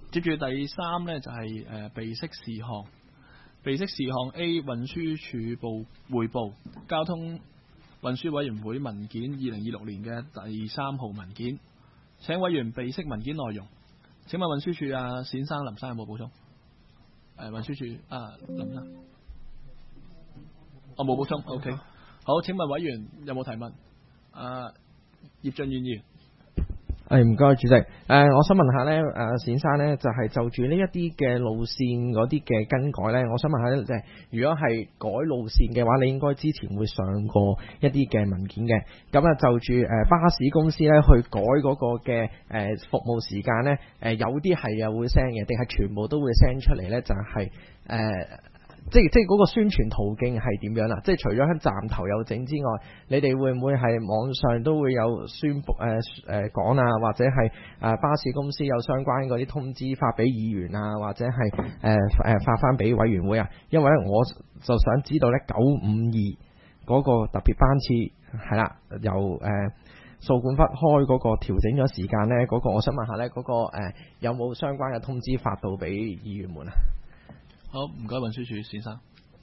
接住第三呢，就係備悉事項。備悉事項 A 運輸署部匯報交通運輸委員會文件2026年嘅第3號文件，請委員備悉文件內容。請問運輸署冼生、林生有冇補充？運輸署林生，冇補充。OK， 好，請問委員有冇提問？葉俊遠議員。 唔該，主席。我想問下呢，冼生呢，就係就住呢一啲嘅路線嗰啲嘅更改呢，我想問下呢，就係如果係改路線嘅話，你應該之前會上過一啲嘅文件嘅。咁就住巴士公司呢，去改嗰個嘅服務時間呢，有啲係會 send 嘅，定係全部都會 send 出嚟呢？就係即係嗰個宣傳途徑係點樣啦？即係除咗喺站頭有整之外，你哋會唔會係網上都會有宣佈講啊，或者係巴士公司有相關嗰啲通知發俾議員啊，或者係發翻俾委員會啊？因為咧，我就想知道咧952嗰個特別班次係啦，由掃管笏開嗰個調整咗時間咧，嗰個我想問下咧，嗰個有冇相關嘅通知發到俾議員們啊？ 好，唔該，運輸署先生。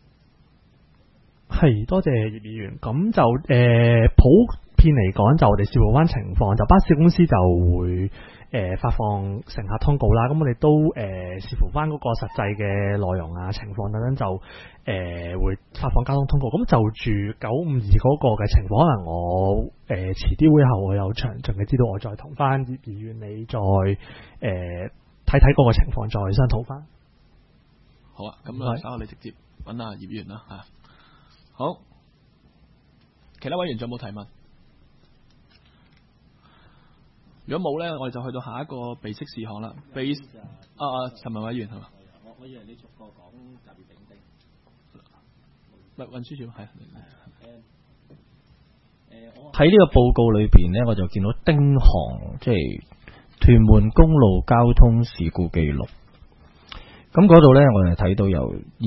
係，多謝葉議員。咁就普遍嚟講，就我哋視乎翻情況，就巴士公司就會發放乘客通告啦。咁我哋都視乎翻嗰個實際嘅內容啊、情況等等，就會發放交通通告。咁就住952嗰個嘅情況，可能我遲啲會後我有詳盡嘅資料，我再同翻葉議員你再睇睇嗰個情況，再商討翻。 好啊，咁稍後你直接揾葉議員啦嚇。好，其他委員仲有冇提問？如果冇咧，我哋就去到下一個備悉事項啦。陳文委員係嘛？ 我以為你逐個講甲乙丙丁。 唔係運輸署係。 喺呢個報告裏邊呢，我就見到丁行即係屯門公路交通事故記錄。咁嗰度呢，我哋睇到由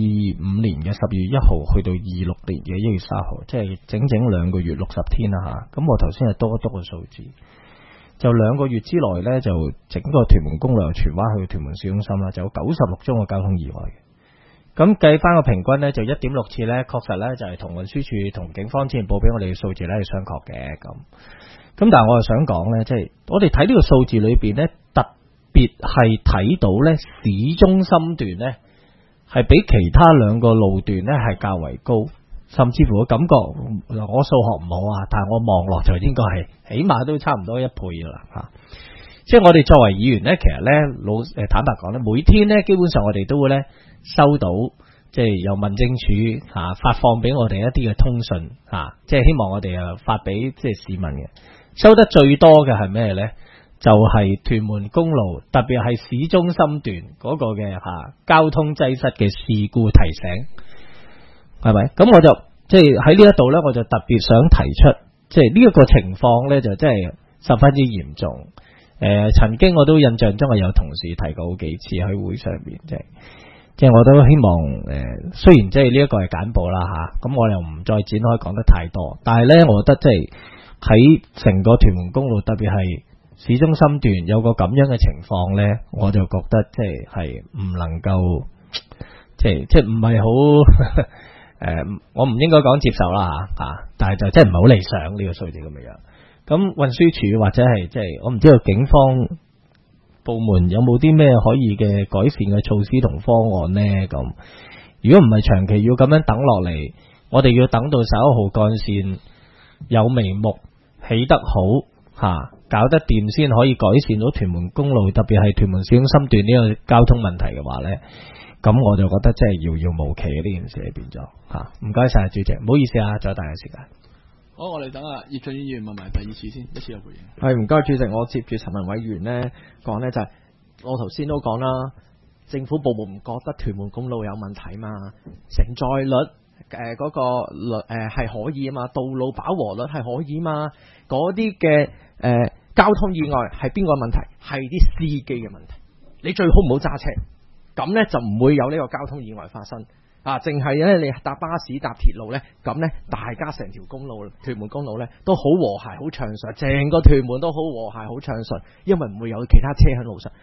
25年嘅12月1號去到26年嘅1月3號，即係整整2個月60天啦嚇。咁我頭先係多一督個數字，就2個月之內呢，就整個屯門公路由荃灣去屯門市中心啦，就有96宗嘅交通意外嘅。咁計翻個平均呢，就 1.6 次呢，確實呢，就係同運輸署同警方之前報俾我哋嘅數字呢係相確嘅。咁但係我又想講呢，即係我哋睇呢個數字裏邊呢，別係睇到呢市中心段呢係比其他2個路段呢係較為高，甚至乎我感覺我數學唔好啊，但係我望落就應該係起碼都差唔多1倍噶啦嚇。即係我哋作為議員呢，其實呢坦白講呢，每天呢基本上我哋都會呢收到即係由民政處發放俾我哋一啲嘅通訊即係希望我哋發俾即係市民嘅。收得最多嘅係咩呢？就係屯門公路，特別係市中心段嗰個嘅交通擠塞嘅事故提醒，係咪？咁我就即係喺呢一度呢，我就特別想提出，即係呢一個情況呢，就真係十分之嚴重。曾經我都印象中係有同事提過好幾次喺會上面，即係我都希望雖然即係呢一個係簡報啦咁我又唔再展開講得太多，但係呢，我覺得即係喺成個屯門公路，特別係市中心段有個咁樣嘅情況呢，我就覺得即係唔能夠，即係唔係好我唔應該講接受啦但係就真係唔係好理想呢個數字咁樣。咁運輸署或者係即係我唔知道警方部門有冇啲咩可以嘅改善嘅措施同方案呢？咁如果唔係長期要咁樣等落嚟，我哋要等到11號幹線有眉目起得好搞得掂先可以改善到屯門公路，特別係屯門市中心段呢個交通問題嘅話呢，咁我就覺得真係遙遙無期呢件事係變咗唔該晒主席，唔好意思阻大家時間。 好，我哋等葉俊議員問埋第2次先，一次有回應。 係，唔該主席，我接住陳文委員呢講呢，就係我頭先都講啦，政府部門唔覺得屯門公路有問題嘛，承載率嗰個率係可以啊嘛，道路飽和率係可以嘛，嗰啲嘅交通意外係邊個問題？係啲司機嘅問題。你最好唔好揸車，咁呢就唔會有呢個交通意外發生淨係呢你搭巴士搭鐵路呢，咁呢大家成條公路屯門公路呢都好和諧好暢順，成個屯門都好和諧好暢順，因為唔會有其他車喺路上。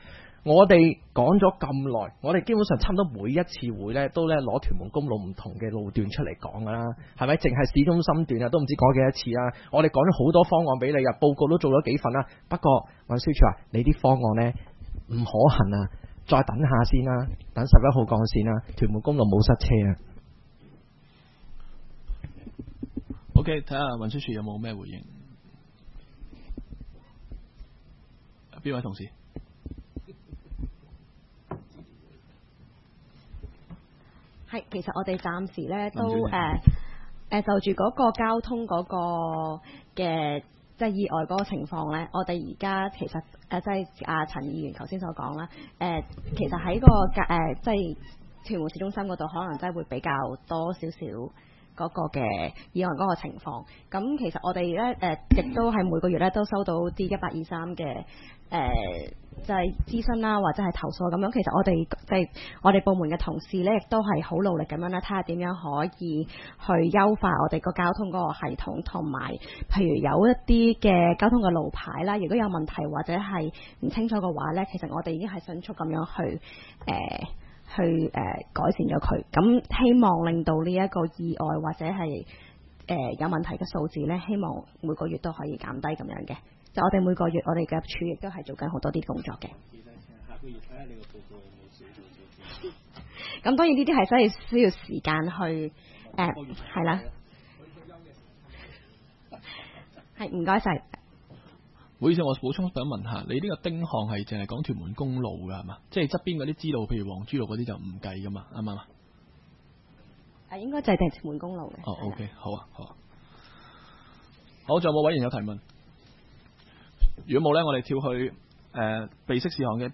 我哋講咗咁耐，我哋基本上差唔多每一次會呢，都咧攞屯門公路唔同嘅路段出嚟講噶啦，係咪？淨係市中心段啊，都唔知講幾多次啦。我哋講咗好多方案俾你啊，報告都做咗幾份啦。不過運輸署話你啲方案呢唔可行啊，再等下先啦，等11號幹線啦，屯門公路冇塞車啊。 OK， 睇下運輸署有冇咩回應。邊位同事？ 係，其實我哋暫時咧都就住嗰個交通嗰個嘅即係意外嗰個情況咧，我哋而家其實即係阿陳議員頭先所講啦，其實喺個即係屯門市中心嗰度，可能真係會比較多少少嗰個嘅意外嗰個情況。咁其實我哋咧亦都係每個月咧都收到啲1823嘅就係諮詢啦，或者係投訴咁樣。其實我哋即係我哋部門嘅同事咧，亦都係好努力咁樣咧，睇下點樣可以去優化我哋個交通嗰個系統，同埋譬如有一啲嘅交通嘅路牌啦，如果有問題或者係唔清楚嘅話咧，其實我哋已經係迅速咁樣去改善咗佢。咁希望令到呢一個意外或者係有問題嘅數字咧，希望每個月都可以減低咁樣嘅。就我哋每個月，我哋嘅處亦都係做緊好多啲工作嘅。 下個月睇下你個報告有冇少少。 咁當然呢啲係真係需要時間去係啦。係唔該晒。 唔好意思，我補充想問下，你呢個丁項係淨係講屯門公路㗎係嘛？即係側邊嗰啲支路，譬如黃珠路嗰啲就唔計㗎嘛，啱唔啱啊？ 應該就係屯門公路嘅。 哦 ，OK， 好啊，好啊。好，仲有冇委員有提問？如果冇咧，我哋跳去備悉事項嘅